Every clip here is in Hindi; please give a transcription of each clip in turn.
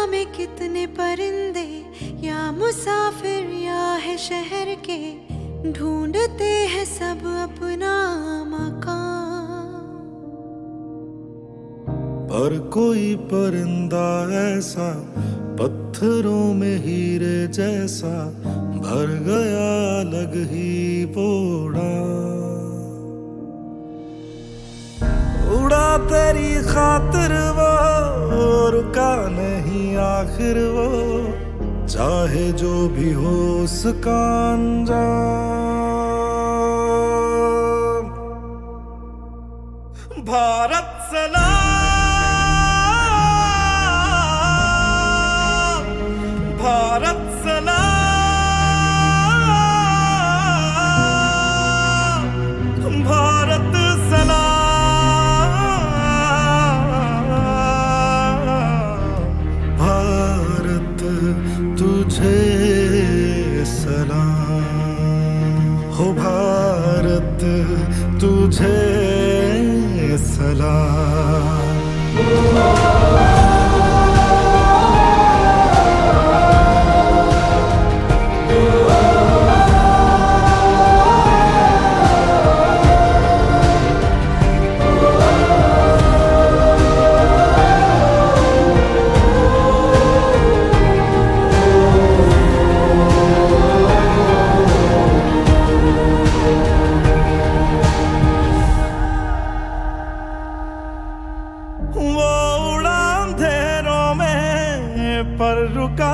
में कितने परिंदे या मुसाफिर या है शहर के, ढूंढते हैं सब अपना मकान। पर कोई परिंदा ऐसा पत्थरों में हीरे जैसा, भर गया अलग ही बोड़ा। उड़ा तेरी खातिर वो, रुका नहीं आखिर वो, चाहे जो भी हो उसका अंजाम। भारत सलाम, भारत सलाम, भारत सलाम, भारत तुझे सलाम, हो भारत तुझे सलाम। पर रुका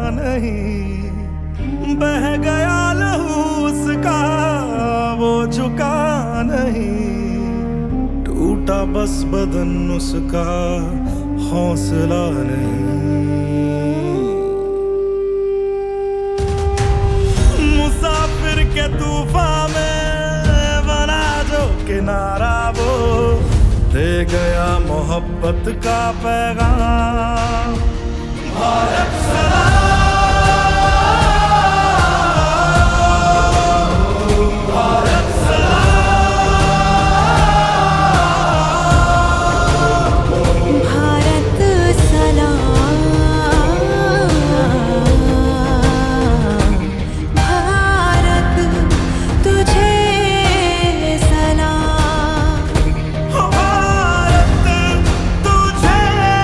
नहीं, बह गया लहू उसका, वो झुका नहीं, टूटा बस बदन उसका, हौसला नहीं। मुसाफिर के तूफान में बना जो किनारा, वो दे गया मोहब्बत का पैगाम। भारत सलाम, भारत सलाम, भारत सलाम, भारत तुझे सलाम, भारत तुझे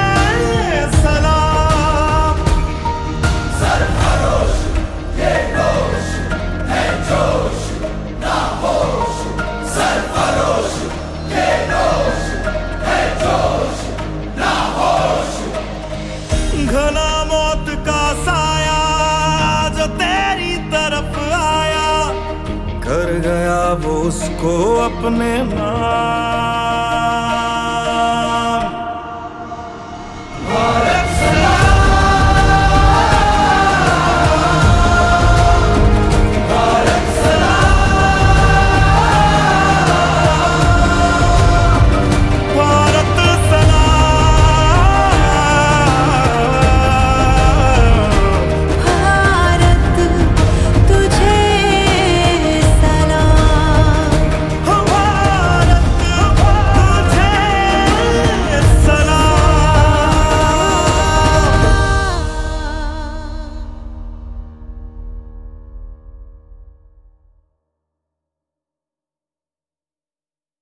सलाम। सरफरोश ये जोश है, जोश ना होश। सरफरोश ये जोश है, जोश ना होश। घना मौत का साया जो तेरी तरफ आया, कर गया वो उसको अपने नाम।